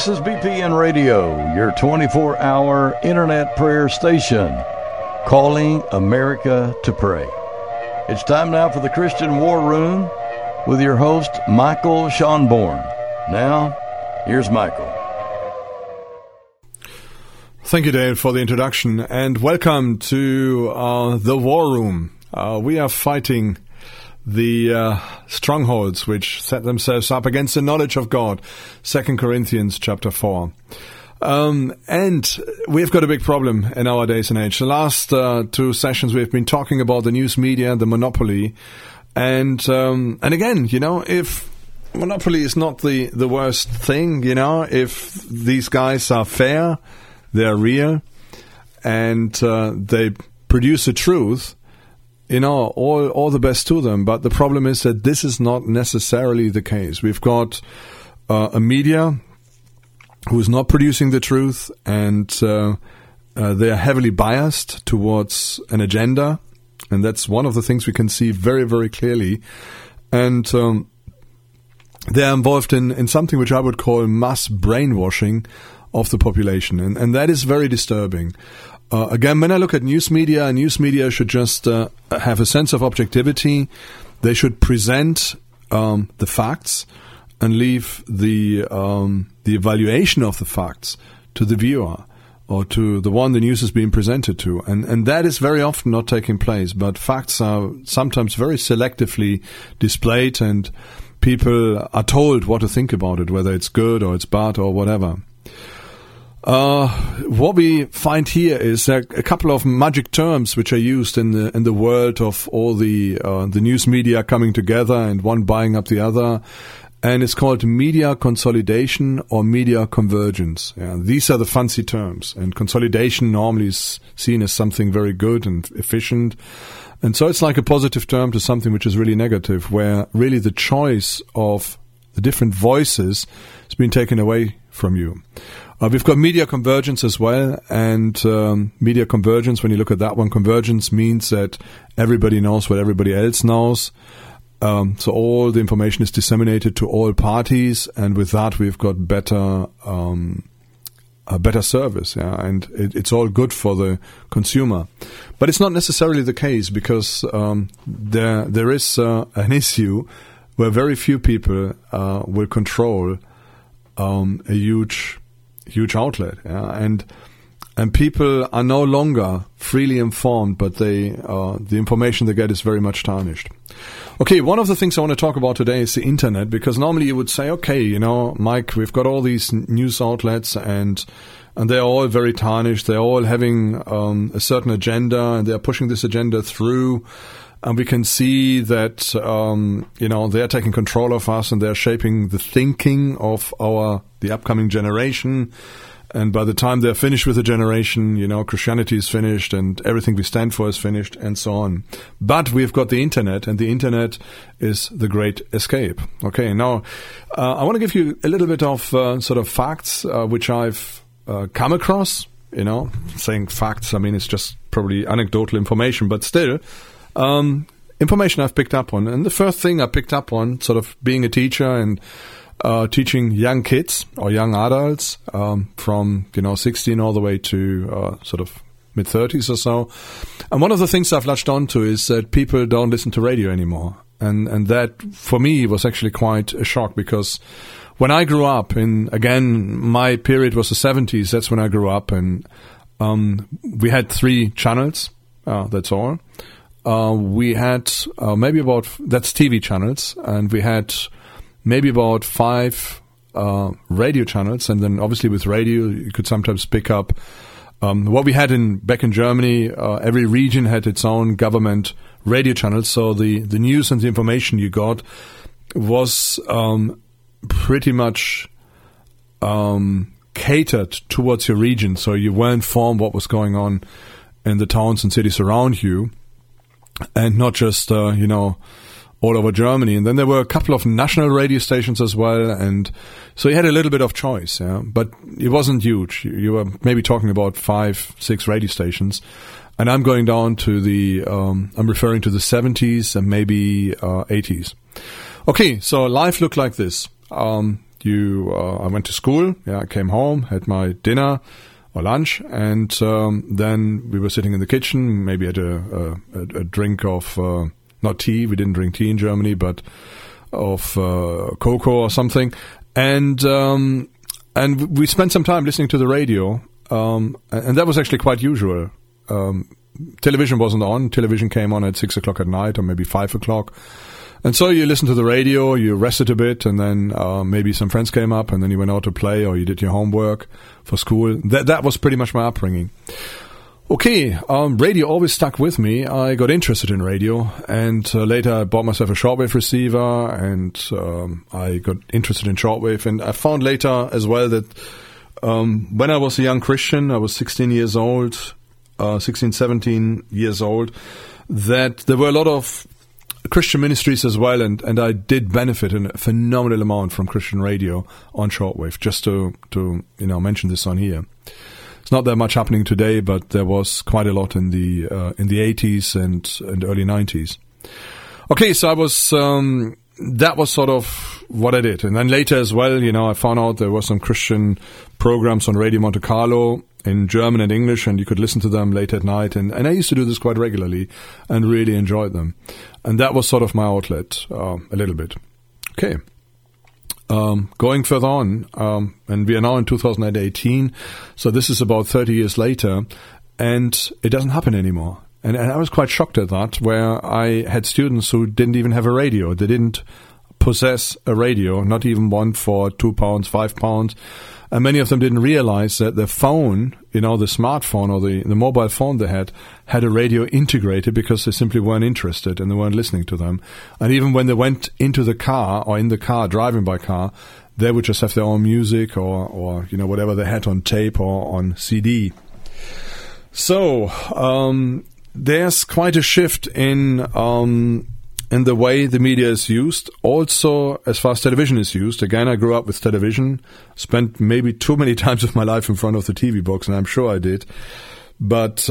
This is BPN Radio, your 24-hour internet prayer station, calling America to pray. It's time now for the Christian War Room with your host, Michael Schonborn. Now, here's Michael. Thank you, Dale, for the introduction, and welcome to the War Room. We are fighting the strongholds which set themselves up against the knowledge of God. 2 Corinthians chapter 4. And we've got a big problem in our days and age. The last two sessions we've been talking about the news media, the monopoly. And again, you know, if monopoly is not the worst thing, you know, if these guys are fair, they're real, and they produce the truth, you know, all the best to them. But the problem is that this is not necessarily the case. We've got a media who is not producing the truth, and they are heavily biased towards an agenda. And that's one of the things we can see very, very clearly. And they are involved in something which I would call mass brainwashing of the population. And that is very disturbing. Again, when I look at news media should just have a sense of objectivity. They should present the facts and leave the evaluation of the facts to the viewer or to the one the news is being presented to. And that is very often not taking place. But facts are sometimes very selectively displayed, and people are told what to think about it, whether it's good or it's bad or whatever. What we find here is a couple of magic terms which are used in the world of all the news media coming together and one buying up the other, and it's called media consolidation or media convergence. Yeah, these are the fancy terms, and consolidation normally is seen as something very good and efficient, and so it's like a positive term to something which is really negative, where really the choice of the different voices has been taken away from you. We've got media convergence as well, and media convergence, when you look at that one, convergence means that everybody knows what everybody else knows. So all the information is disseminated to all parties, and with that we've got better service, yeah, and it's all good for the consumer. But it's not necessarily the case, because there is an issue where very few people will control a huge outlet, yeah? and people are no longer freely informed, but the information they get is very much tarnished. Okay, one of the things I want to talk about today is the internet, because normally you would say, okay, you know, Mike, we've got all these news outlets, and they're all very tarnished. They're all having a certain agenda, and they're pushing this agenda through. And we can see that, you know, they're taking control of us, and they're shaping the thinking of the upcoming generation. And by the time they're finished with the generation, you know, Christianity is finished and everything we stand for is finished, and so on. But we've got the internet, and the internet is the great escape. Okay, now I want to give you a little bit of sort of facts which I've come across. You know, saying facts, I mean, it's just probably anecdotal information, but still, information I've picked up on. And the first thing I picked up on, sort of being a teacher and teaching young kids or young adults from, you know, 16 all the way to sort of mid-30s or so. And one of the things I've latched on to is that people don't listen to radio anymore. And that, for me, was actually quite a shock, because when I grew up, again, my period was the 70s, that's when I grew up, and we had 3 channels, that's all. We had maybe about, that's TV channels, and we had maybe about 5 radio channels, and then obviously with radio you could sometimes pick up what we had back in Germany. Every region had its own government radio channels, so the news and the information you got was pretty much catered towards your region, so you were informed what was going on in the towns and cities around you, and not just you know, all over Germany. And then there were a couple of national radio stations as well, and so you had a little bit of choice, yeah? But it wasn't huge. You were maybe talking about 5-6 radio stations, and I'm going down to I'm referring to the 70s and maybe 80s. Okay, so life looked like this. I went to school. Yeah, I came home, had my dinner or lunch, and then we were sitting in the kitchen, maybe had a drink of, not tea, we didn't drink tea in Germany, but of cocoa or something. And we spent some time listening to the radio, and that was actually quite usual. Television wasn't on. Television came on at 6 o'clock at night or maybe 5 o'clock. And so you listened to the radio, you rested a bit, and then maybe some friends came up, and then you went out to play, or you did your homework for school. That was pretty much my upbringing. Okay, radio always stuck with me. I got interested in radio, and later I bought myself a shortwave receiver, and I got interested in shortwave. And I found later as well that when I was a young Christian, I was 17 years old, that there were a lot of Christian ministries as well, and I did benefit a phenomenal amount from Christian radio on shortwave. Just to mention this on here. It's not that much happening today, but there was quite a lot in the 80s and early 90s. Okay, so I was that was sort of what I did, and then later as well, I found out there were some Christian programs on Radio Monte Carlo in German and English, and you could listen to them late at night. And I used to do this quite regularly and really enjoyed them. And that was sort of my outlet, a little bit. Okay. Going further on, and we are now in 2018, so this is about 30 years later, and it doesn't happen anymore. And I was quite shocked at that, where I had students who didn't even have a radio. They didn't possess a radio, not even one for £2, £5. And many of them didn't realize that the phone, the smartphone or the mobile phone they had a radio integrated, because they simply weren't interested and they weren't listening to them. And even when they went into the car or in the car, driving by car, they would just have their own music or whatever they had on tape or on CD. So, there's quite a shift in the way the media is used. Also, as far as television is used, again, I grew up with television, spent maybe too many times of my life in front of the TV box, and I'm sure I did. But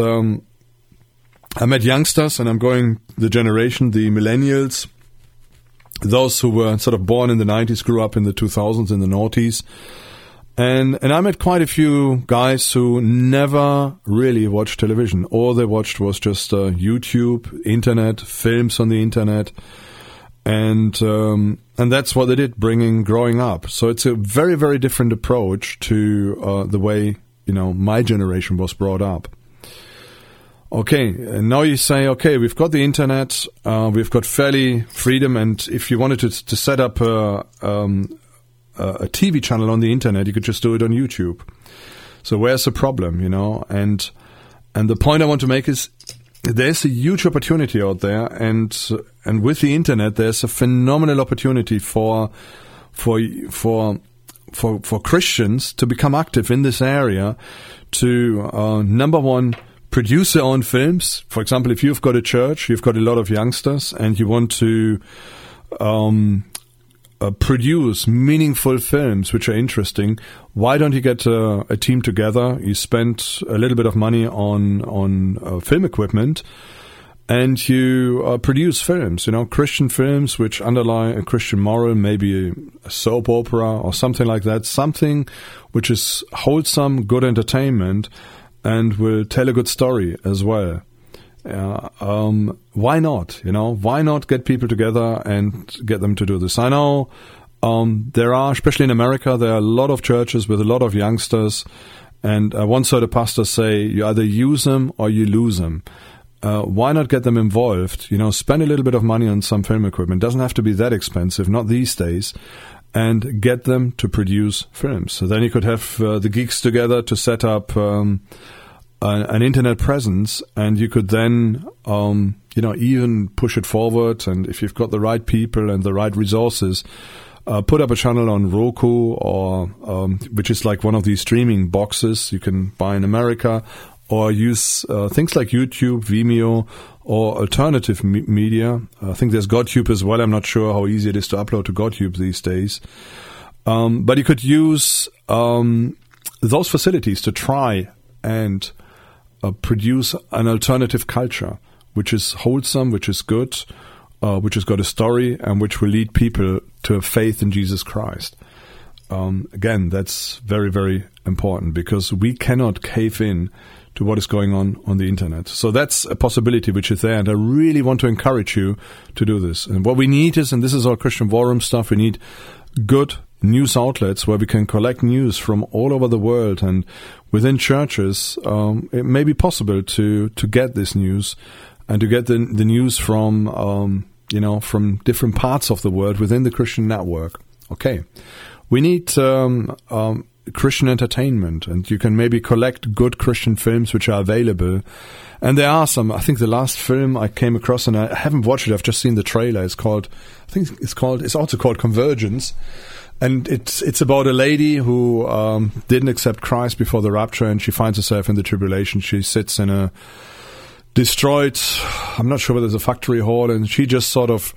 I met youngsters, and I'm going the generation, the millennials, those who were sort of born in the 90s, grew up in the 2000s, in the noughties. And I met quite a few guys who never really watched television. All they watched was just YouTube, internet, films on the internet, and that's what they did, growing up. So it's a very, very different approach to the way my generation was brought up. Okay, and now you say, okay, we've got the internet, we've got fairly freedom, and if you wanted to set up a TV channel on the internet, you could just do it on YouTube. So where's the problem, And the point I want to make is there's a huge opportunity out there, and with the internet, there's a phenomenal opportunity for Christians to become active in this area. To number one, produce their own films. For example, if you've got a church, you've got a lot of youngsters, and you want to produce meaningful films which are interesting, why don't you get a team together? You spend a little bit of money on film equipment, and you produce films, Christian films which underlie a Christian moral, maybe a soap opera or something like that, something which is wholesome, good entertainment, and will tell a good story as well. Why not? Why not get people together and get them to do this? I know there are, especially in America, there are a lot of churches with a lot of youngsters, and I once heard a pastor say, you either use them or you lose them. Why not get them involved? Spend a little bit of money on some film equipment. It doesn't have to be that expensive, not these days, and get them to produce films. So then you could have the geeks together to set up an internet presence, and you could then, even push it forward. And if you've got the right people and the right resources, put up a channel on Roku, or which is like one of these streaming boxes you can buy in America, or use things like YouTube, Vimeo, or alternative media. I think there's GodTube as well. I'm not sure how easy it is to upload to GodTube these days. But you could use those facilities to try and produce an alternative culture, which is wholesome, which is good, which has got a story, and which will lead people to a faith in Jesus Christ. again, that's very, very important because we cannot cave in to what is going on the internet. So that's a possibility which is there, and I really want to encourage you to do this. And what we need is, and this is our Christian War Room stuff, we need good news outlets where we can collect news from all over the world, and within churches it may be possible to get this news and to get the news from from different parts of the world within the Christian network. Okay, we need Christian entertainment, and you can maybe collect good Christian films which are available. And there are some. I think the last film I came across, and I haven't watched it, I've just seen the trailer. It's also called Convergence. And it's about a lady who didn't accept Christ before the rapture, and she finds herself in the tribulation. She sits in a destroyed, I'm not sure whether it's a factory hall, and she just sort of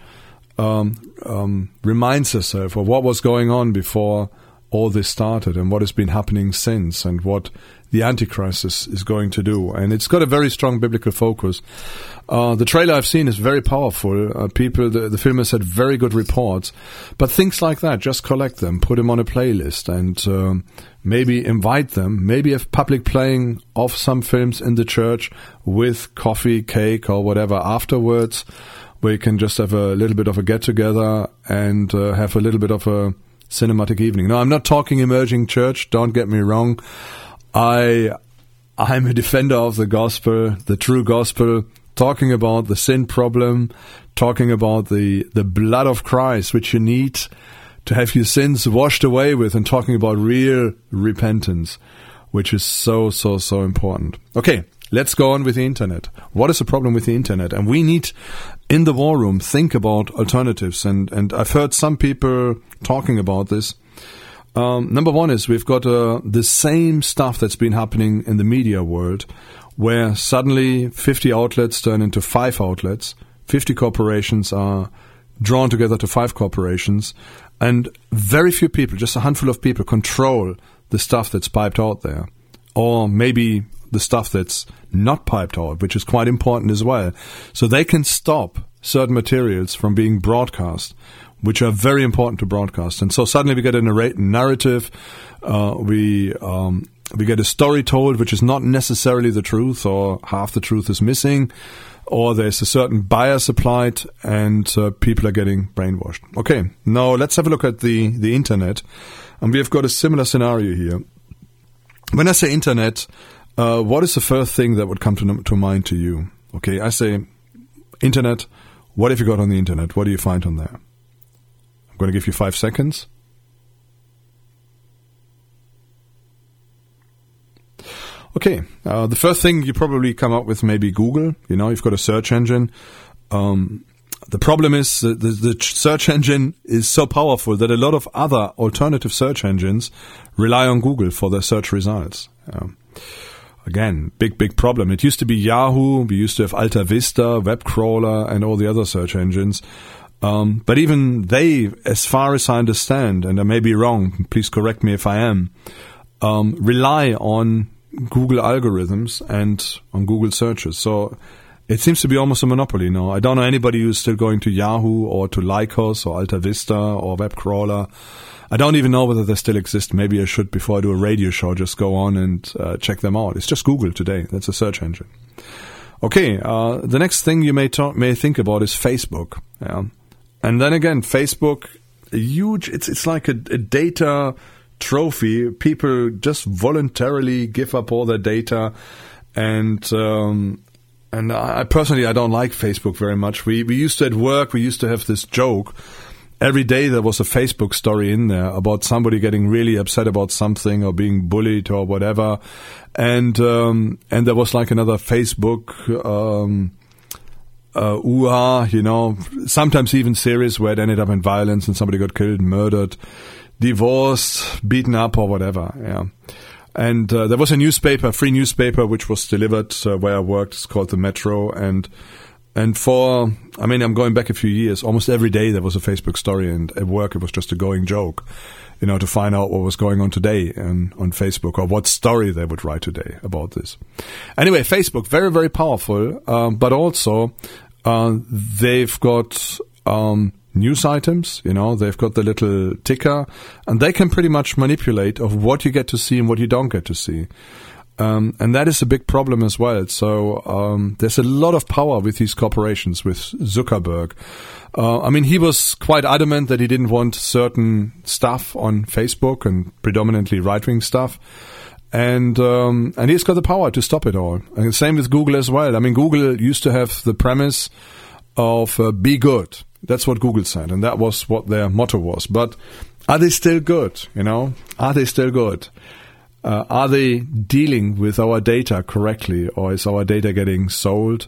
reminds herself of what was going on before all this started and what has been happening since and what the Antichrist is going to do. And it's got a very strong biblical focus. The trailer I've seen is very powerful. The film has had very good reports. But things like that, just collect them, put them on a playlist, and maybe invite them. Maybe have public playing of some films in the church with coffee, cake, or whatever afterwards, where you can just have a little bit of a get-together and have a little bit of a cinematic evening. Now, I'm not talking emerging church, don't get me wrong. I'm a defender of the gospel, the true gospel, talking about the sin problem, talking about the blood of Christ, which you need to have your sins washed away with, and talking about real repentance, which is so, so, so important. Okay, let's go on with the internet. What is the problem with the internet? And we need, in the War Room, think about alternatives. And I've heard some people talking about this. Number one is we've got the same stuff that's been happening in the media world, where suddenly 50 outlets turn into 5 outlets, 50 corporations are drawn together to 5 corporations, and very few people, just a handful of people, control the stuff that's piped out there. Or maybe the stuff that's not piped out, which is quite important as well. So they can stop certain materials from being broadcast, which are very important to broadcast. And so suddenly we get a narrative, we get a story told which is not necessarily the truth, or half the truth is missing, or there's a certain bias applied, and people are getting brainwashed. Okay, now let's have a look at the internet. And we have got a similar scenario here. When I say internet, what is the first thing that would come to mind to you? Okay, I say internet. What have you got on the internet? What do you find on there? I'm going to give you 5 seconds. Okay, the first thing you probably come up with may be Google. You know, you've got a search engine. The problem is the search engine is so powerful that a lot of other alternative search engines rely on Google for their search results. Again, big problem. It used to be Yahoo. We used to have Alta Vista, Webcrawler, and all the other search engines. But even they, as far as I understand, and I may be wrong, please correct me if I am, rely on Google algorithms and on Google searches. So it seems to be almost a monopoly now. I don't know anybody who's still going to Yahoo or to Lycos or Alta Vista or Webcrawler. I don't even know whether they still exist. Maybe I should, before I do a radio show, just go on and check them out. It's just Google today. That's a search engine. Okay, the next thing you may think about is Facebook. Yeah. And then again, Facebook, it's like a data trophy. People just voluntarily give up all their data, and I personally, I don't like Facebook very much. We used to, at work, we used to have this joke. Every day there was a Facebook story in there about somebody getting really upset about something or being bullied or whatever, and there was like another Facebook you know, sometimes even series where it ended up in violence and somebody got killed, murdered, divorced, beaten up or whatever. Yeah. And there was a newspaper, free newspaper, which was delivered where I worked. It's called the Metro. And for, I mean, I'm going back a few years, almost every day there was a Facebook story, and at work it was just a going joke, you know, to find out what was going on today on Facebook, or what story they would write today about this. Anyway, Facebook, very, very powerful, but also they've got news items. They've got the little ticker, and they can pretty much manipulate of what you get to see and what you don't get to see. And that is a big problem as well. So there's a lot of power with these corporations, with Zuckerberg. He was quite adamant that he didn't want certain stuff on Facebook, and predominantly right-wing stuff. And he's got the power to stop it all. And same with Google as well. Google used to have the premise of be good. That's what Google said, and that was what their motto was. But are they still good? Are they still good? Are they dealing with our data correctly, or is our data getting sold?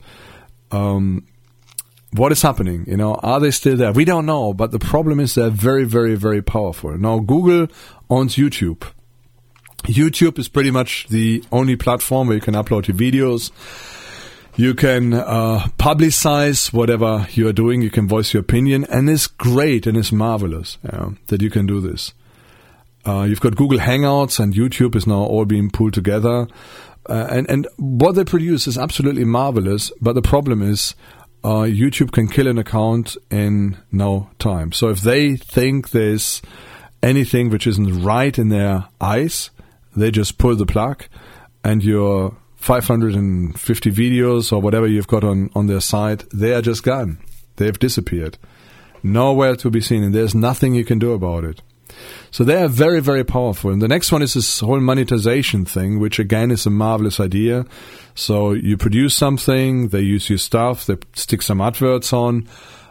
What is happening? Are they still there? We don't know, but the problem is they're very, very, very powerful. Now, Google owns YouTube. YouTube is pretty much the only platform where you can upload your videos. You can publicize whatever you are doing. You can voice your opinion, and it's great and it's marvelous that you can do this. You've got Google Hangouts, and YouTube is now all being pulled together. And what they produce is absolutely marvelous, but the problem is YouTube can kill an account in no time. So if they think there's anything which isn't right in their eyes, they just pull the plug, and your 550 videos or whatever you've got on their site, they are just gone. They've disappeared. Nowhere to be seen, and there's nothing you can do about it. So they are very, very powerful. And the next one is this whole monetization thing, which again is a marvelous idea. So you produce something, they use your stuff, they stick some adverts on.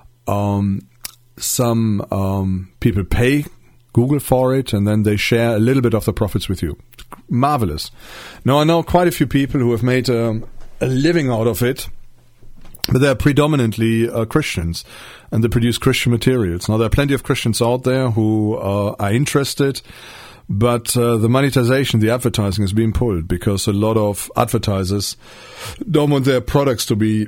Some people pay Google for it, and then they share a little bit of the profits with you. Marvelous. Now, I know quite a few people who have made a living out of it, but they're predominantly Christians, and they produce Christian materials. Now, there are plenty of Christians out there who are interested, but the monetization, the advertising is being pulled because a lot of advertisers don't want their products to be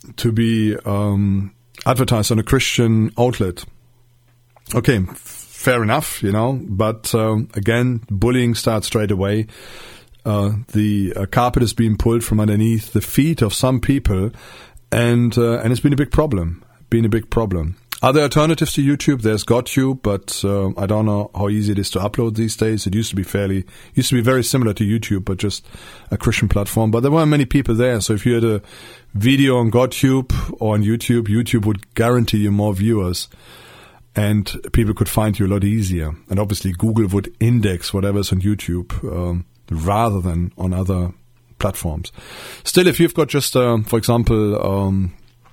advertised on a Christian outlet. Okay, fair enough, but again, bullying starts straight away. The carpet is being pulled from underneath the feet of some people, and it's been a big problem. Are there alternatives to YouTube? There's GodTube, but I don't know how easy it is to upload these days. It used to be very similar to YouTube, but just a Christian platform. But there weren't many people there, so if you had a video on GodTube or on YouTube, YouTube would guarantee you more viewers, and people could find you a lot easier. And obviously, Google would index whatever's on YouTube rather than on other platforms. Still, if you've got just, for example,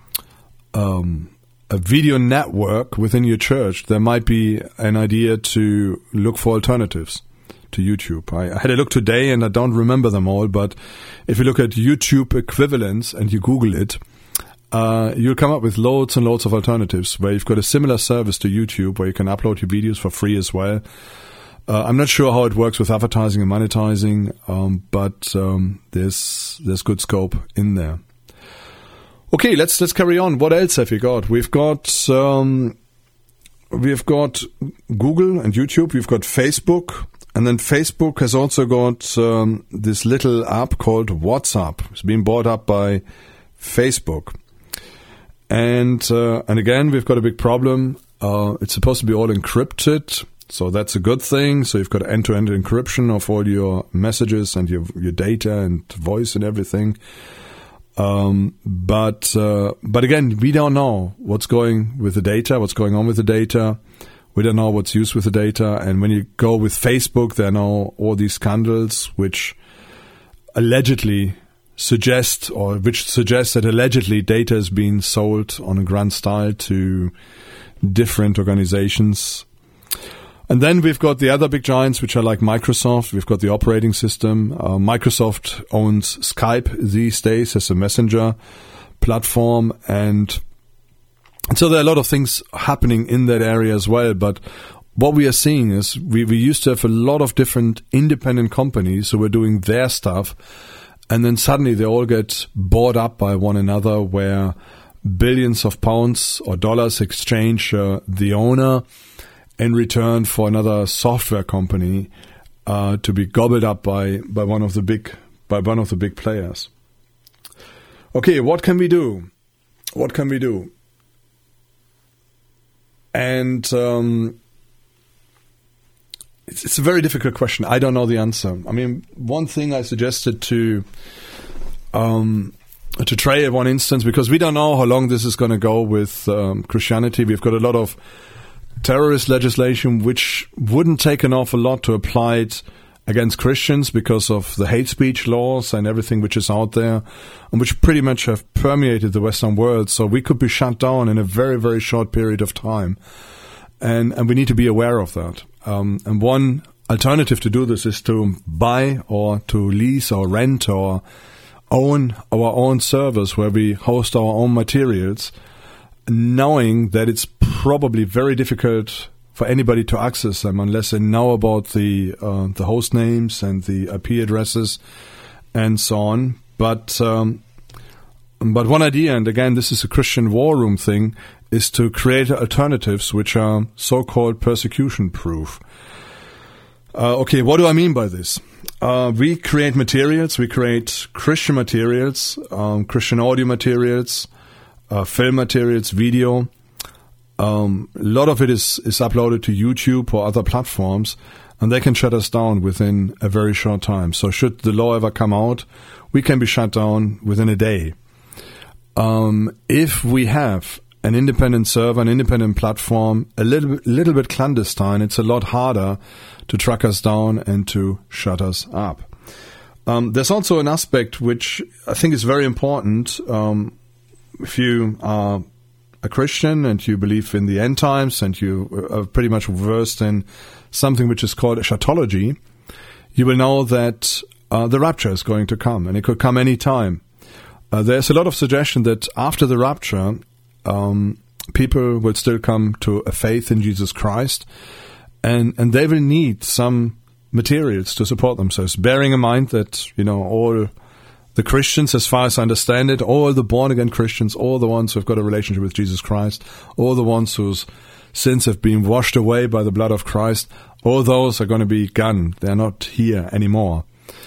a video network within your church, there might be an idea to look for alternatives to YouTube. I had a look today, and I don't remember them all, but if you look at YouTube equivalents and you Google it, you'll come up with loads and loads of alternatives where you've got a similar service to YouTube where you can upload your videos for free as well. I'm not sure how it works with advertising and monetizing, but there's good scope in there. Okay, let's carry on. What else have we got? We've got Google and YouTube. We've got Facebook, and then Facebook has also got this little app called WhatsApp. It's been bought up by Facebook. And again, we've got a big problem. It's supposed to be all encrypted, so that's a good thing. So you've got end-to-end encryption of all your messages and your data and voice and everything. But again, we don't know what's going with the data, what's going on with the data. We don't know what's used with the data. And when you go with Facebook, there are now all these scandals which allegedly suggest that allegedly data is being sold on a grand style to different organizations. And then we've got the other big giants, which are like Microsoft. We've got the operating system. Microsoft owns Skype these days as a messenger platform. And so there are a lot of things happening in that area as well. But what we are seeing is we used to have a lot of different independent companies who were doing their stuff. And then suddenly they all get bought up by one another, where billions of pounds or dollars exchange the owner in return for another software company to be gobbled up by one of the big players. Okay, what can we do? And it's a very difficult question. I don't know the answer. I mean, one thing I suggested to Trey at one instance, because we don't know how long this is going to go with Christianity. We've got a lot of terrorist legislation which wouldn't take an awful lot to apply it against Christians because of the hate speech laws and everything which is out there, and which pretty much have permeated the Western world. So we could be shut down in a very, very short period of time. And we need to be aware of that. And one alternative to do this is to buy or to lease or rent or own our own servers where we host our own materials, knowing that it's probably very difficult for anybody to access them unless they know about the host names and the IP addresses and so on. But one idea, and again, this is a Christian war room thing, is to create alternatives which are so-called persecution-proof. Okay, what do I mean by this? We create materials. We create Christian materials, Christian audio materials, film materials, video. A lot of it is uploaded to YouTube or other platforms, and they can shut us down within a very short time. So should the law ever come out, we can be shut down within a day. If we have an independent server, an independent platform, a little bit clandestine, it's a lot harder to track us down and to shut us up. There's also an aspect which I think is very important. If you are a Christian and you believe in the end times and you are pretty much versed in something which is called eschatology, you will know that the rapture is going to come, and it could come any time. There's a lot of suggestion that after the rapture, people will still come to a faith in Jesus Christ, and they will need some materials to support themselves, bearing in mind that, all the Christians, as far as I understand it, all the born-again Christians, all the ones who have got a relationship with Jesus Christ, all the ones whose sins have been washed away by the blood of Christ, all those are going to be gone. They're not here anymore.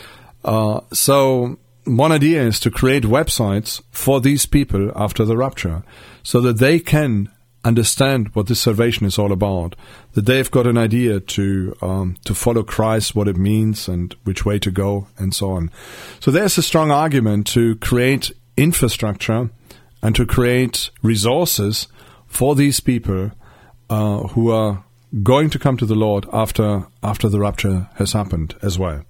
So one idea is to create websites for these people after the rapture, so that they can understand what this salvation is all about, that they've got an idea to follow Christ, what it means and which way to go and so on. So there's a strong argument to create infrastructure and to create resources for these people who are going to come to the Lord after the rapture has happened as well.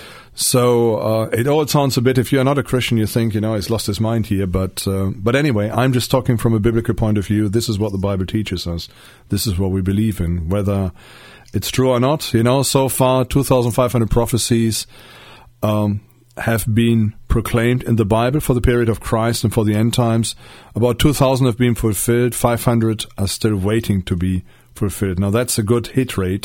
So it all sounds a bit, if you're not a Christian, you think, he's lost his mind here. But anyway, I'm just talking from a biblical point of view. This is what the Bible teaches us. This is what we believe in. Whether it's true or not, so far 2,500 prophecies have been proclaimed in the Bible for the period of Christ and for the end times. About 2,000 have been fulfilled. 500 are still waiting to be fulfilled. Now, that's a good hit rate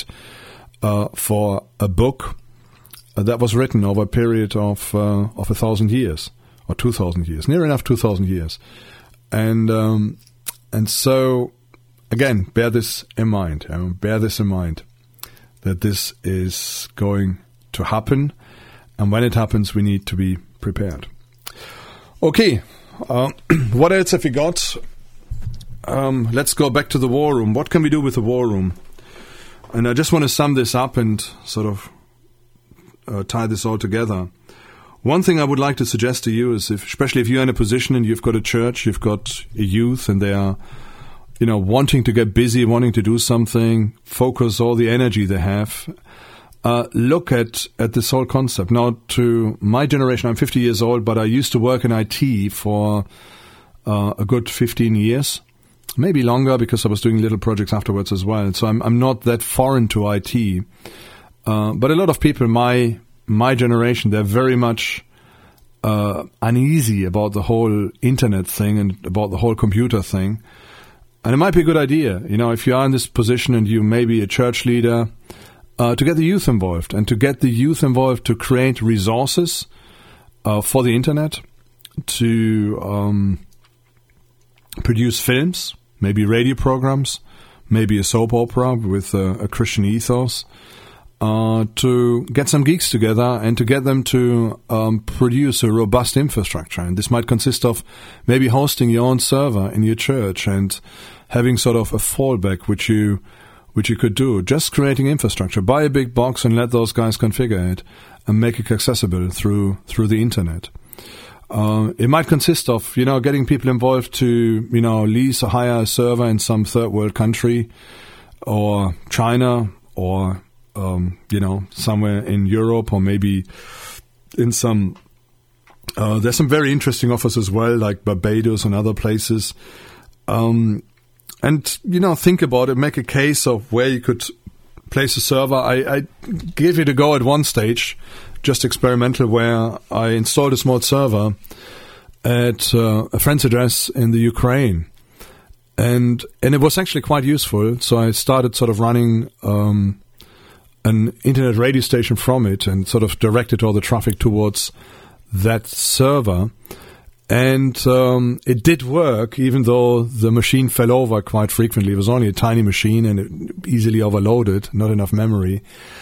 for a book that was written over a period of 1,000 years or 2,000 years, near enough 2,000 years, and so again, bear this in mind. Bear this in mind that this is going to happen, and when it happens, we need to be prepared. Okay, what else have we got? Let's go back to the war room. What can we do with the war room? And I just want to sum this up and sort of tie this all together. One thing I would like to suggest to you is, especially if you're in a position and you've got a church, you've got a youth, and they are, wanting to get busy, wanting to do something, focus all the energy they have, look at this whole concept. Now, to my generation, I'm 50 years old, but I used to work in IT for a good 15 years, maybe longer, because I was doing little projects afterwards as well. So I'm not that foreign to IT. But a lot of people, my generation, they're very much uneasy about the whole internet thing and about the whole computer thing. And it might be a good idea, if you are in this position and you may be a church leader, to get the youth involved, and to get the youth involved to create resources for the internet, to produce films, maybe radio programs, maybe a soap opera with a Christian ethos, to get some geeks together and to get them to produce a robust infrastructure. And this might consist of maybe hosting your own server in your church and having sort of a fallback which you could do. Just creating infrastructure. Buy a big box and let those guys configure it and make it accessible through the internet. It might consist of, getting people involved to, lease or hire a server in some third world country or China or, somewhere in Europe or maybe in some, there's some very interesting offers as well, like Barbados and other places. And, think about it, make a case of where you could place a server. I gave it a go at one stage, just experimental, where I installed a small server at a friend's address in the Ukraine. And it was actually quite useful. So I started sort of running an internet radio station from it and sort of directed all the traffic towards that server. And it did work, even though the machine fell over quite frequently. It was only a tiny machine and it easily overloaded, not enough memory.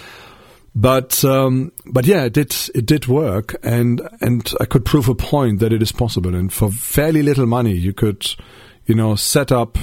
But yeah, it did work, and I could prove a point that it is possible. And for fairly little money, you could, set up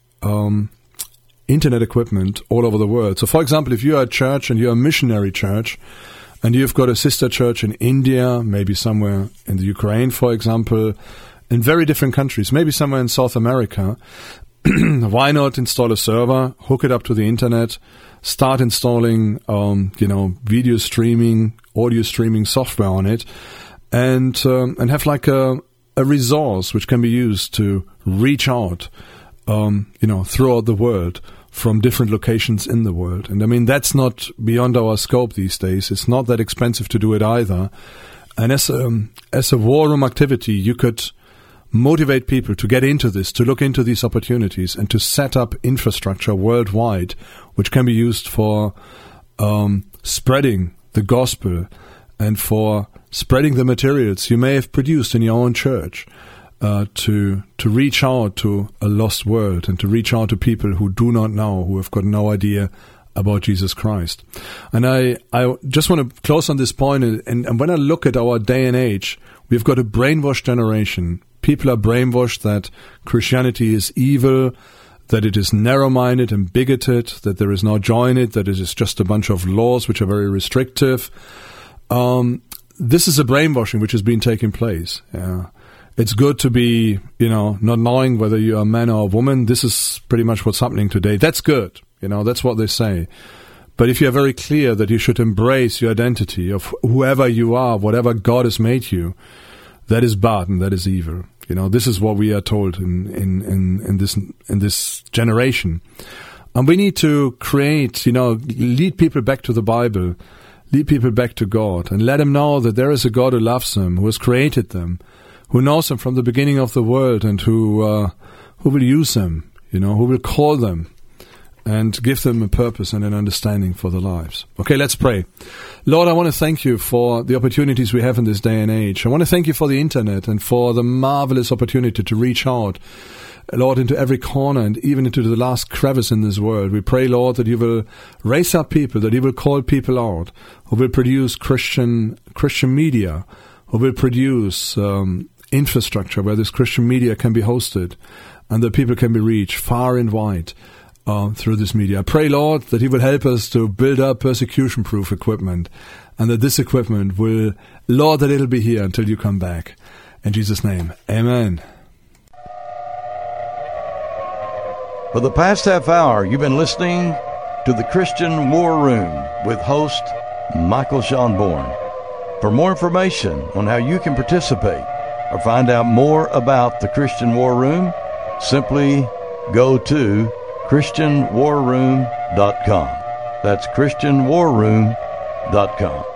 internet equipment all over the world. So, for example, if you are a church and you're a missionary church, and you've got a sister church in India, maybe somewhere in the Ukraine, for example, in very different countries, maybe somewhere in South America, why not install a server, hook it up to the internet, start installing, video streaming, audio streaming software on it, and have like a resource which can be used to reach out, throughout the world from different locations in the world. And I mean, that's not beyond our scope these days. It's not that expensive to do it either. And as a war room activity, you could motivate people to get into this, to look into these opportunities, and to set up infrastructure worldwide, which can be used for spreading the gospel and for spreading the materials you may have produced in your own church, to reach out to a lost world and to reach out to people who do not know, who have got no idea about Jesus Christ. And I just want to close on this point, and when I look at our day and age, we've got a brainwashed generation. People are brainwashed that Christianity is evil, that it is narrow-minded and bigoted, that there is no joy in it, that it is just a bunch of laws which are very restrictive. This is a brainwashing which has been taking place. It's good to be, not knowing whether you're a man or a woman. This is pretty much what's happening today. That's good. That's what they say. But if you're very clear that you should embrace your identity of whoever you are, whatever God has made you, that is bad and that is evil. This is what we are told in this generation. And we need to create, lead people back to the Bible, lead people back to God, and let them know that there is a God who loves them, who has created them, who knows them from the beginning of the world, and who will use them, who will call them and give them a purpose and an understanding for their lives. Okay, let's pray. Lord, I want to thank you for the opportunities we have in this day and age. I want to thank you for the internet and for the marvelous opportunity to reach out, Lord, into every corner and even into the last crevice in this world. We pray, Lord, that you will raise up people, that you will call people out, who will produce Christian media, who will produce infrastructure where this Christian media can be hosted and that people can be reached far and wide through this media. I pray, Lord, that you will help us to build up persecution-proof equipment, and that this equipment will, Lord, that it'll be here until you come back. In Jesus' name, amen. For the past half hour, you've been listening to the Christian War Room with host Michael Schonborn. For more information on how you can participate or find out more about the Christian War Room, simply go to ChristianWarRoom.com. That's ChristianWarRoom.com.